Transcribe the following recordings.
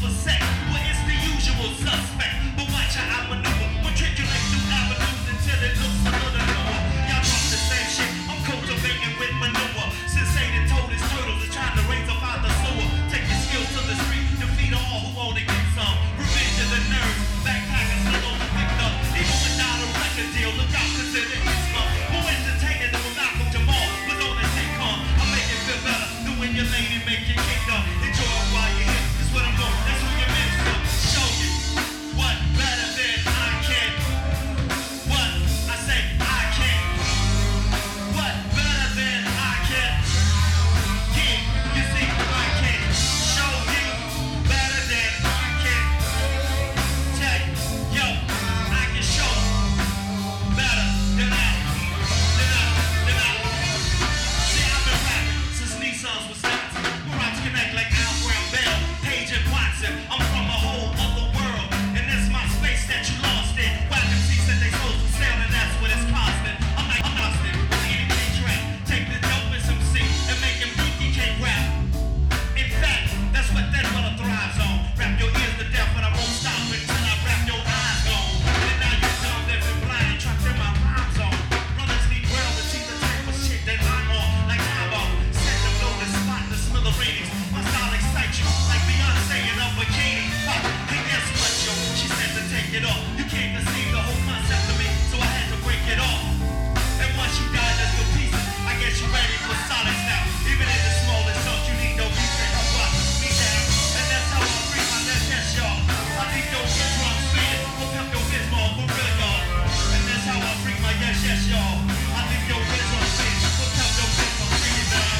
for sex. Well, it's the usual suspect. But watch how I maneuver. Matriculate through avenues until it looks a little lower. Y'all talk the same shit. I'm cultivating with manure. Since Satan told his turtles is trying to raise up out the sewer. Take your skills to the street. Defeat all who want to get some. Revenge of the nerds. Backpackers still on the victim. Even without a record deal. Look out, cause it is love. More entertaining than when Malcolm Jamal was on his sitcom. I make it feel better than when your lady make your kingdom. Enjoy it while you're here. Cause when I'm gone, that's who you're meant to show you what better than I can. What I say I can. What better than I can. Yeah, you see I can show you better than I can. Tell you, yo, I can show better than I. See, I've been rapping since Nissans was starting. Where I connect like Al Brown Bell, Page and Watson. I'm from a whole other world, and that's my space that you lost in. Wagon seats that they sold for sale, and that's what it's costing. I'm like, I'm lost in. Can't trap. Take the dope as MC and make him think he can't rap. In fact, that's what that brother thrives on. Rap your ears to death, but I won't stop until I rap your eyes gone. And now you're dumb, living blind, trapped in my rhyme zone. Brothers need well to see the type of shit that I'm on. Like eyeball, set the blow the spot, the smithereens. My style excites you, like Beyonce in a bikini. And guess what, yo? She said to take it off. You can't conceive the whole concept of me, so I had to break it off. And once you die, let's go pieces. I guess you ready for solids now. Even in the smallest salt, you need no reason to watch me down. And that's how I bring my left chest, y'all. I need no drum spinning. Hook up your Bismarck for real, y'all. And that's how I bring my yes, y'all. I need your drum spinning. Hook up your Bismarck, bring it down.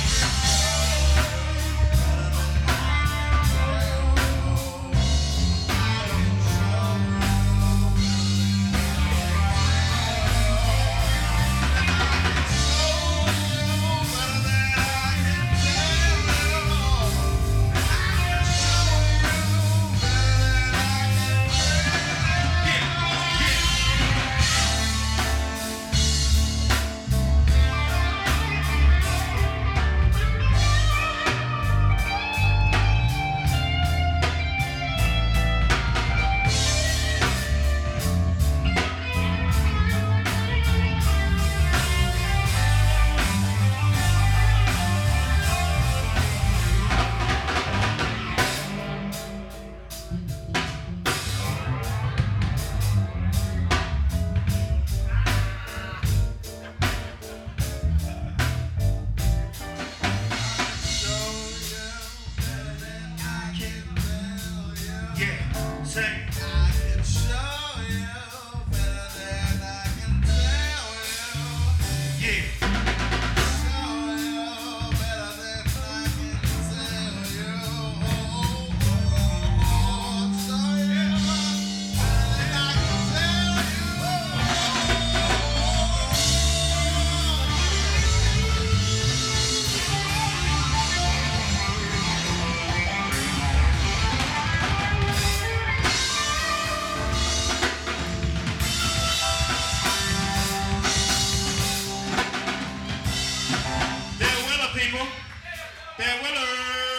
Yeah, say. I can show you better than I can tell you. Yeah. Show you better than I can tell you. Show you better than I can tell They're Willer people. They're Willers.